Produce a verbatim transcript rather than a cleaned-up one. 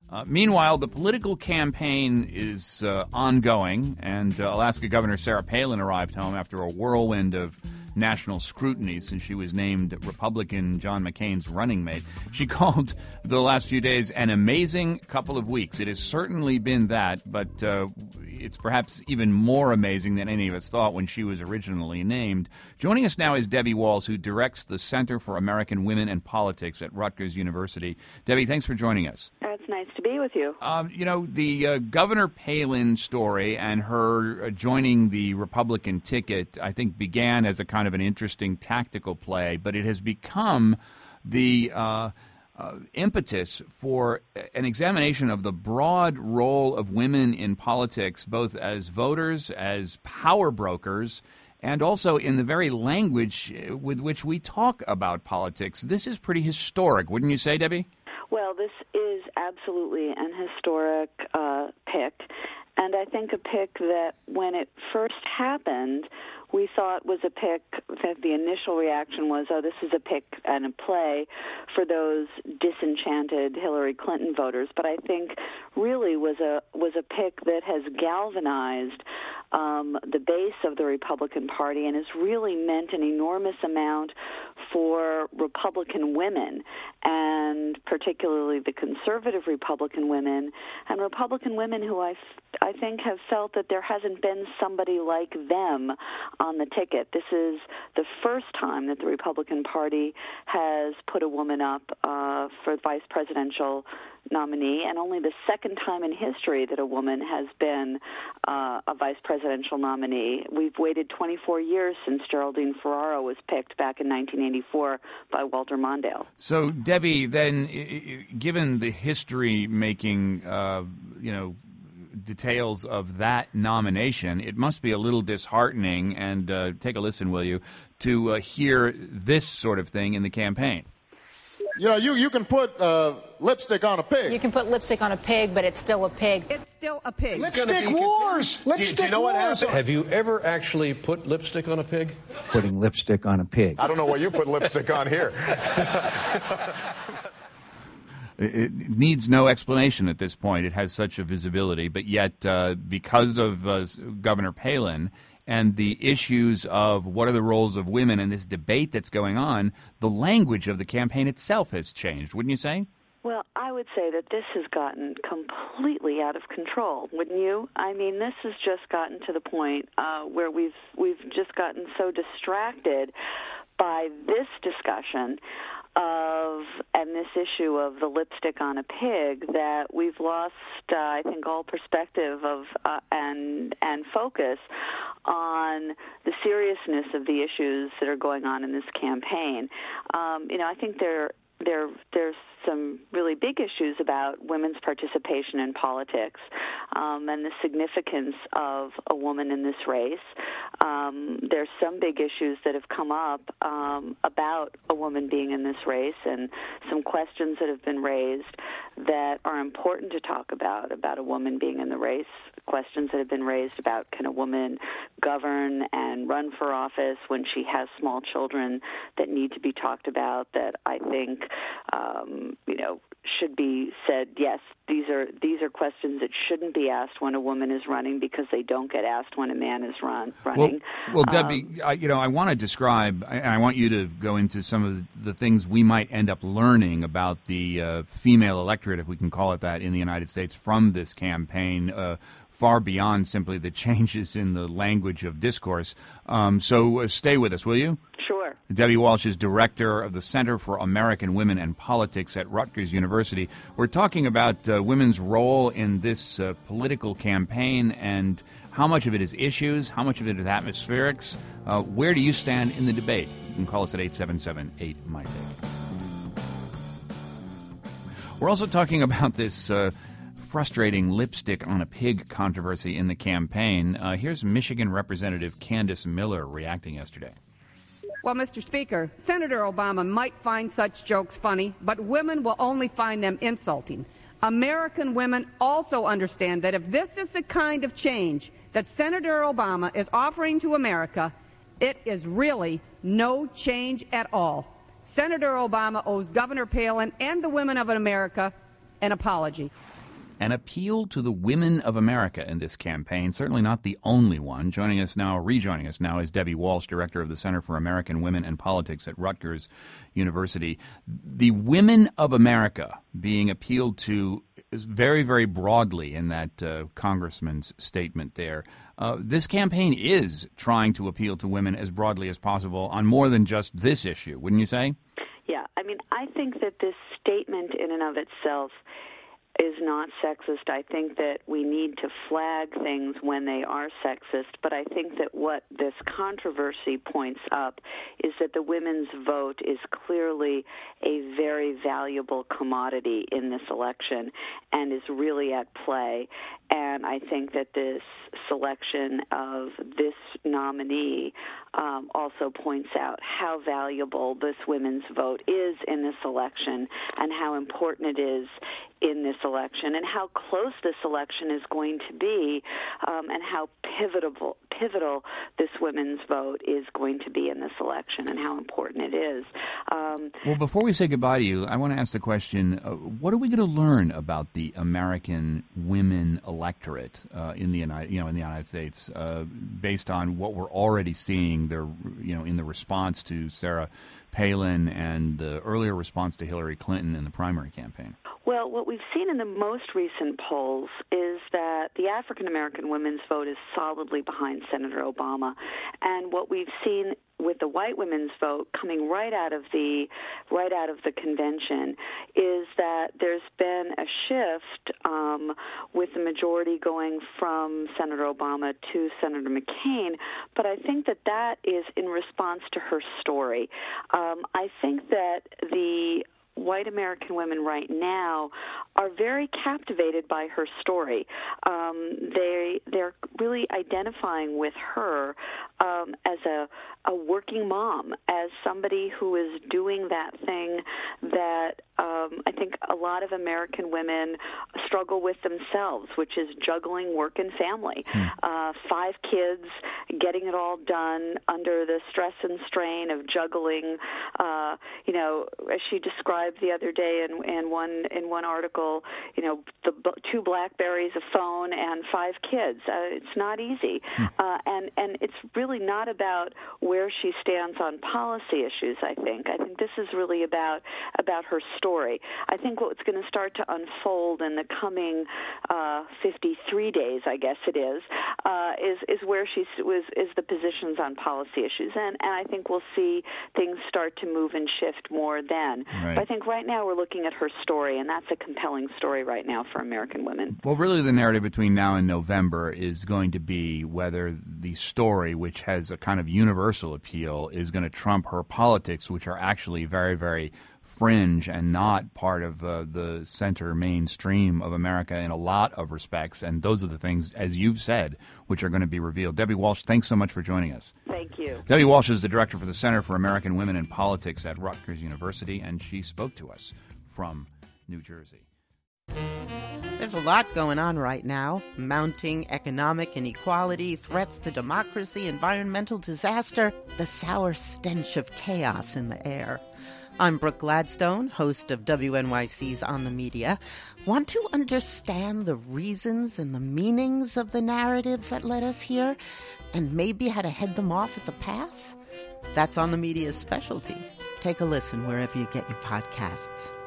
Uh, meanwhile, the political campaign is uh, ongoing, and uh, Alaska Governor Sarah Palin arrived home after a whirlwind of national scrutiny since she was named Republican John McCain's running mate. She called the last few days an amazing couple of weeks. It has certainly been that, but uh, it's perhaps even more amazing than any of us thought when she was originally named. Joining us now is Debbie Walsh, who directs the Center for American Women and Politics at Rutgers University. Debbie, thanks for joining us. It's nice to be with you. Um, you know, the uh, Governor Palin story and her uh, joining the Republican ticket, I think, began as a kind of an interesting tactical play, but it has become the uh, uh, impetus for an examination of the broad role of women in politics, both as voters, as power brokers, and also in the very language with which we talk about politics. This is pretty historic, wouldn't you say, Debbie? Well, this is absolutely an historic uh, pick, and I think a pick that when it first happened, we thought was a pick that the initial reaction was, oh, this is a pick and a play for those disenchanted Hillary Clinton voters. But I think really was a was a pick that has galvanized um, the base of the Republican Party and has really meant an enormous amount for Republican women, and particularly the conservative Republican women, and Republican women who I, I think have felt that there hasn't been somebody like them on the ticket. This is the first time that the Republican Party has put a woman up uh, for vice presidential nominee, and only the second time in history that a woman has been uh, a vice presidential nominee. We've waited twenty-four years since Geraldine Ferraro was picked back in nineteen eighty-four by Walter Mondale. So, Debbie, then, given the history-making, uh, you know, details of that nomination, it must be a little disheartening, and uh, take a listen, will you, to uh, hear this sort of thing in the campaign. You know, you, you can put uh, lipstick on a pig. You can put lipstick on a pig, but it's still a pig. It's still a pig. Lipstick wars! Lipstick do you know wars! What happened? Have you ever actually put lipstick on a pig? Putting lipstick on a pig. I don't know what you put lipstick on here. It needs no explanation at this point. It has such a visibility, but yet uh, because of uh, Governor Palin and the issues of what are the roles of women and this debate that's going on, the language of the campaign itself has changed, wouldn't you say? Well, I would say that this has gotten completely out of control, wouldn't you? I mean, this has just gotten to the point uh, where we've we've just gotten so distracted by this discussion of and this issue of the lipstick on a pig that we've lost, uh, I think, all perspective of uh, and and focus on the seriousness of the issues that are going on in this campaign. Um, you know, I think there there there's some really big issues about women's participation in politics um, and the significance of a woman in this race. Um, there's some big issues that have come up um, about a woman being in this race, and some questions that have been raised that are important to talk about, about a woman being in the race, questions that have been raised about can a woman govern and run for office when she has small children that need to be talked about, that I think um, you know, should be said, yes, these are these are questions that shouldn't be asked when a woman is running because they don't get asked when a man is run, running. Well, well Debbie, um, I, you know, I want to describe, and I want you to go into some of the things we might end up learning about the uh, female electorate, if we can call it that, in the United States from this campaign, uh, far beyond simply the changes in the language of discourse. Um, so uh, stay with us, will you? Sure. Debbie Walsh is director of the Center for American Women and Politics at Rutgers University. We're talking about uh, women's role in this uh, political campaign and how much of it is issues, how much of it is atmospherics. Uh, where do you stand in the debate? You can call us at eight seven seven, eight, M I T A K. We're also talking about this uh, frustrating lipstick on a pig controversy in the campaign. Uh, here's Michigan Representative Candace Miller reacting yesterday. Well, Mister Speaker, Senator Obama might find such jokes funny, but women will only find them insulting. American women also understand that if this is the kind of change that Senator Obama is offering to America, it is really no change at all. Senator Obama owes Governor Palin and the women of America an apology. an appeal to the women of America in this campaign. Certainly not the only one. Joining us now, rejoining us now, is Debbie Walsh, director of the Center for American Women and Politics at Rutgers University. The women of America being appealed to is very, very broadly in that uh, congressman's statement there. Uh, this campaign is trying to appeal to women as broadly as possible on more than just this issue, wouldn't you say? Yeah, I mean, I think that this statement in and of itself is not sexist. I think that we need to flag things when they are sexist, but I think that what this controversy points up is that the women's vote is clearly a very valuable commodity in this election and is really at play. And I think that this selection of this nominee um, also points out how valuable this women's vote is in this election and how important it is in this election and how close this election is going to be um, and how pivotal, pivotal this women's vote is going to be in this election and how important it is. Um, well, before we say goodbye to you, I want to ask the question, uh, what are we going to learn about the American women electorate uh, in the United, you know, in the United States uh, based on what we're already seeing there, you know, in the response to Sarah Palin and the earlier response to Hillary Clinton in the primary campaign? Well, what we've seen in the most recent polls is that the African-American women's vote is solidly behind Senator Obama. And what we've seen with the white women's vote coming right out of the right out of the convention is that there's been a shift um, with the majority going from Senator Obama to Senator McCain, but I think that that is in response to her story. Um, I think that the white American women right now are very captivated by her story. Um, they they're really identifying with her um, as a a working mom, as somebody who is doing that thing that um, I think a lot of American women struggle with themselves, which is juggling work and family. Mm. Uh, five kids, getting it all done under the stress and strain of juggling. Uh, you know, as she described the other day in, in one in one article, you know, the two BlackBerries, a phone, and five kids. Uh, it's not easy, mm. uh, and and it's really not about where she stands on policy issues. I think I think this is really about about her story. I think what's going to start to unfold in the coming uh, fifty-three days, I guess it is, uh, is is where she was is the positions on policy issues, and and I think we'll see things start to move and shift more then. Right. But I think right now we're looking at her story, and that's a compelling story right now for American women. Well, really the narrative between now and November is going to be whether the story, which has a kind of universal appeal, is going to trump her politics, which are actually very, very fringe and not part of uh, the center mainstream of America in a lot of respects. And those are the things, as you've said, which are going to be revealed. Debbie Walsh, thanks so much for joining us. Thank you. Debbie Walsh is the director for the Center for American Women in Politics at Rutgers University, and she spoke to us from New Jersey. There's a lot going on right now. Mounting economic inequality, threats to democracy, environmental disaster, the sour stench of chaos in the air. I'm Brooke Gladstone, host of W N Y C's On the Media. Want to understand the reasons and the meanings of the narratives that led us here, and maybe how to head them off at the pass? That's On the Media's specialty. Take a listen wherever you get your podcasts.